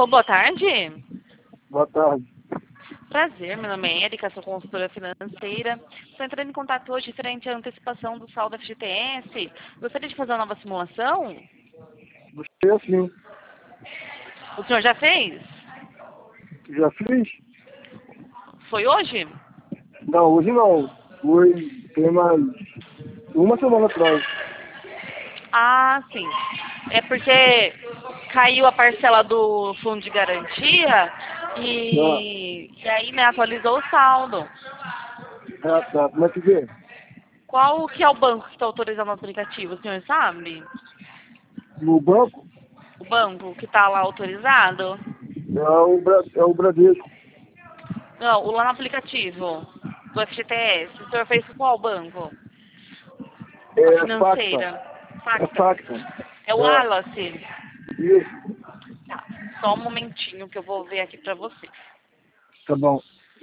Alô, boa tarde. Boa tarde. Prazer, meu nome é Erika, sou consultora financeira. Estou entrando em contato hoje referente à antecipação do saldo FGTS. Gostaria de fazer uma nova simulação? Você sim. O senhor já fez? Já fiz? Foi hoje? Não, hoje não. Foi, tem mais uma semana atrás. Ah, sim. É porque caiu a parcela do fundo de garantia Ah, e aí, né, atualizou o saldo. tá. Como é que vê? Qual que é o banco que está autorizando o aplicativo? O senhor sabe? No banco O banco que está lá autorizado? é o Bradesco. Não, o lá no aplicativo do FGTS. O senhor fez com qual banco? A É Facta. financeira. É Facta. Facta. É o É, Wallace. isso. Tá. Só um momentinho que eu vou ver aqui pra você. Tá bom.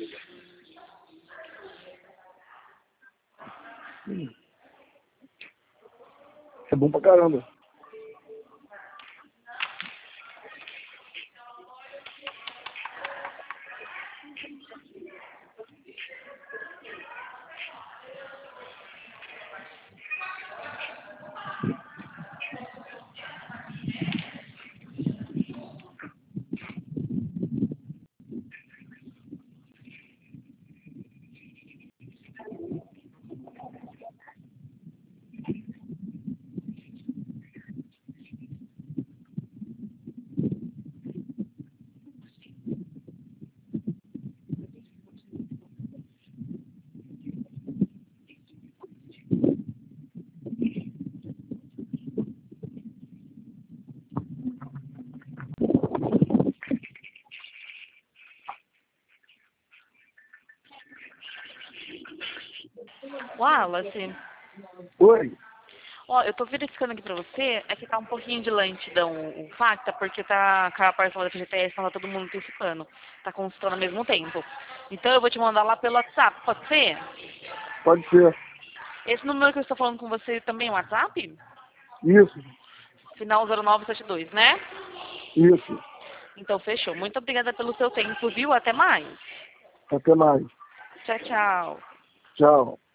É bom pra caramba. Wallace. Oi? Ó, eu tô verificando aqui pra você, é que tá um pouquinho de lentidão o Facta, porque tá com a parcela da FGTS, então tá todo mundo antecipando. Tá consultando ao mesmo tempo. Então eu vou te mandar lá pelo WhatsApp, pode ser? Pode ser. Esse número que eu estou falando com você também é um WhatsApp? Isso. Final 0972, né? Isso. Então fechou. Muito obrigada pelo seu tempo, viu? Até mais. Até mais. Tchau, tchau. Tchau.